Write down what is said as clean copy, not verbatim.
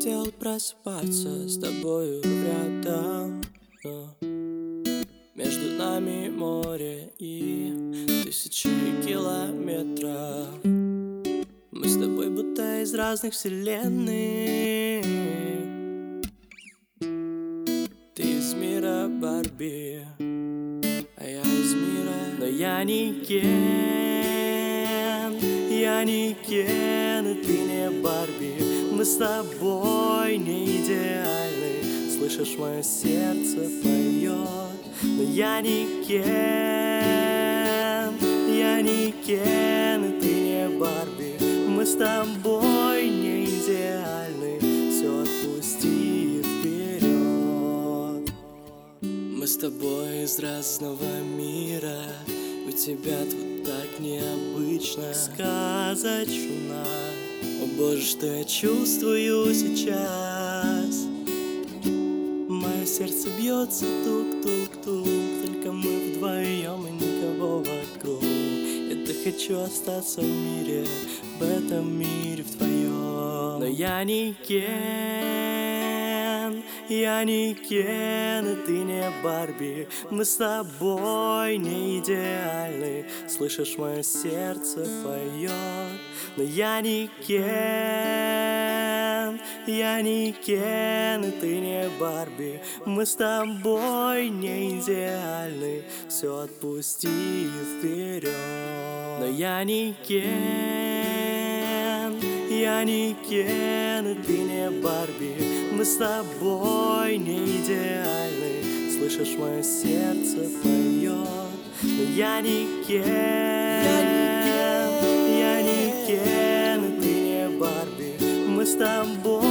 хотел просыпаться с тобою рядом, но между нами море и тысячи километров. Мы с тобой будто из разных вселенных. Ты из мира Барби, а я из мира. Но я не Кен, я не Кен, и ты не Барби. Мы с тобой не идеальны. Слышишь, мое сердце поет. Но я не Кен, я не Кен, и ты не Барби. Мы с тобой не идеальны. Все отпусти вперед. Мы с тобой из разного мира. У тебя тут так необычно, сказочно. О боже, что я чувствую сейчас. Мое сердце бьется тук-тук-тук. Только мы вдвоем и никого вокруг. Я так хочу остаться в мире, в этом мире вдвоем. Но я не Кен, я не Кен, и ты не Барби. Мы с тобой не идеальны. Слышишь, мое сердце поет. Но я не Кен, я не Кен, и ты не Барби. Мы с тобой не идеальны. Все отпусти вперед. Но я не Кен, я не Кен, и ты не Барби. Мы с тобой не идеальны. Слышишь, мое сердце поет. Но я не Кен, я не Кен, и ты не Барби. Мы с тобой